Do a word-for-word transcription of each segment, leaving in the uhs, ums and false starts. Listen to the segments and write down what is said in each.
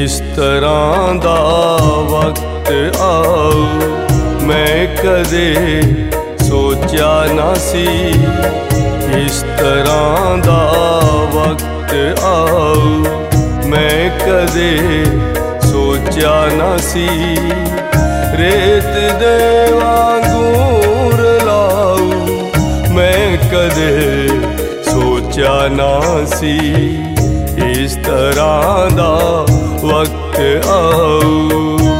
इस तरह दा वक्त आऊ मैं कदे सोचा ना सी। इस तरह दा वक्त आऊ मैं कदे सोचा ना सी। रेत दे वांगूर लाऊ मैं कदे सोचा ना सी। इस तरह दा वक्त आऊ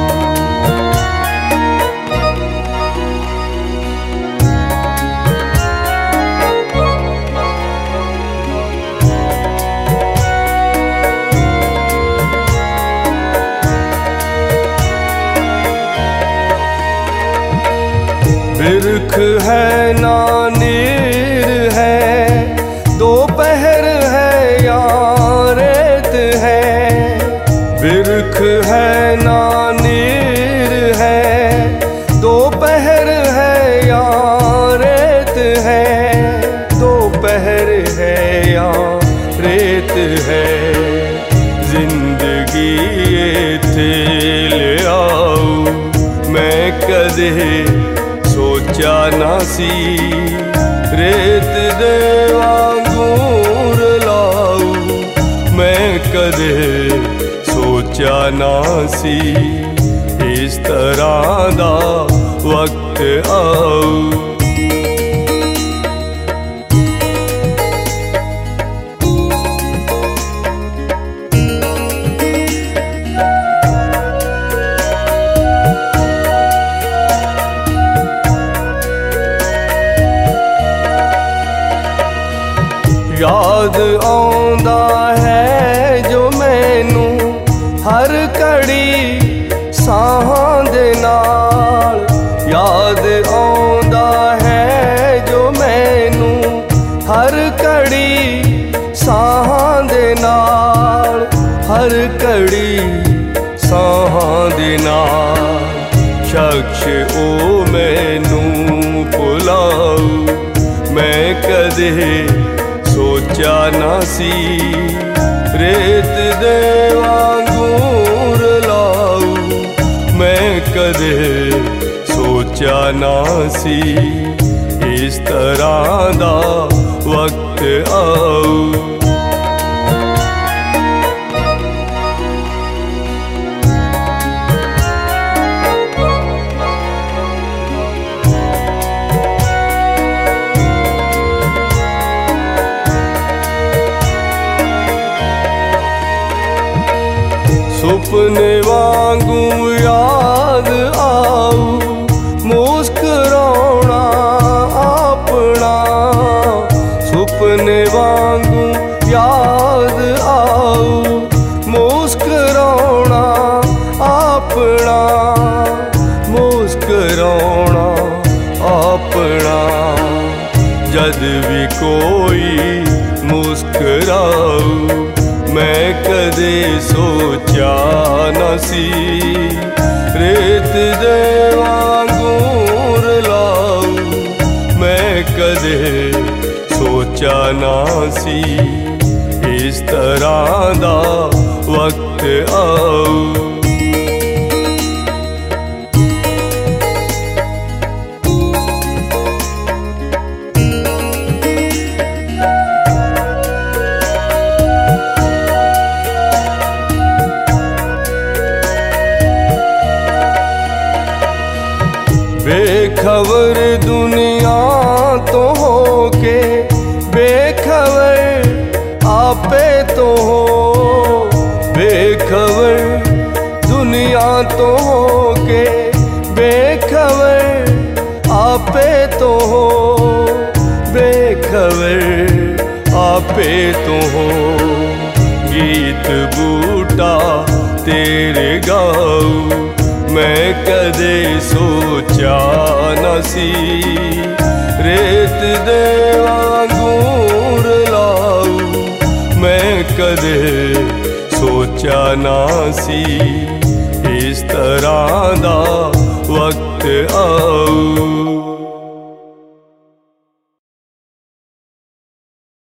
बिरख है ना नीर है, दोपहर है या रेत है। बिरख है ना नीर है, दोपहर है या रेत है। दोपहर है या रेत है, जिंदगी ये थे ले आऊ मैं कदे सोचा ना सी। रेत दे वांगूर लाऊ मैं कदे सोचा ना सी। इस तरह दा वक्त आऊ याद आउंदा है जो मैनू हर घड़ी साहां दे नाल। याद आउंदा है जो मैनू हर घड़ी साहां दे नाल। हर घड़ी साहां दे नाल शख्स ओ मैनू भुलाऊ मैं कदे सोचा ना सी। रेत दे वांगूर लाऊ मैं कदे सोचा ना सी। इस तरह दा वक्त आऊ सुपने वांगू याद आऊ मुस्कुराना अपना। सुपने वांगू याद आऊ मुस्कुराना अपना। मुस्कुराना अपना जद भी कोई मुस्कुराऊ मैं कदे सोचा ना सी। रेत दे वांगूर लाऊ मैं कदे सोचा ना सी। इस तरह दा वक्त आऊ बेखबर दुनिया तो होके बेखबर आपे तो हो। बेखबर दुनिया तो होके बेखबर आपे तो हो। बेखबर आपे तो हो। गीत बूटा तेरे गाऊ मैं कदे सोचा ना सी। रेत दे वांगूर लाऊ मैं कदे सोचा ना सी। इस तरह दा वक्त आऊ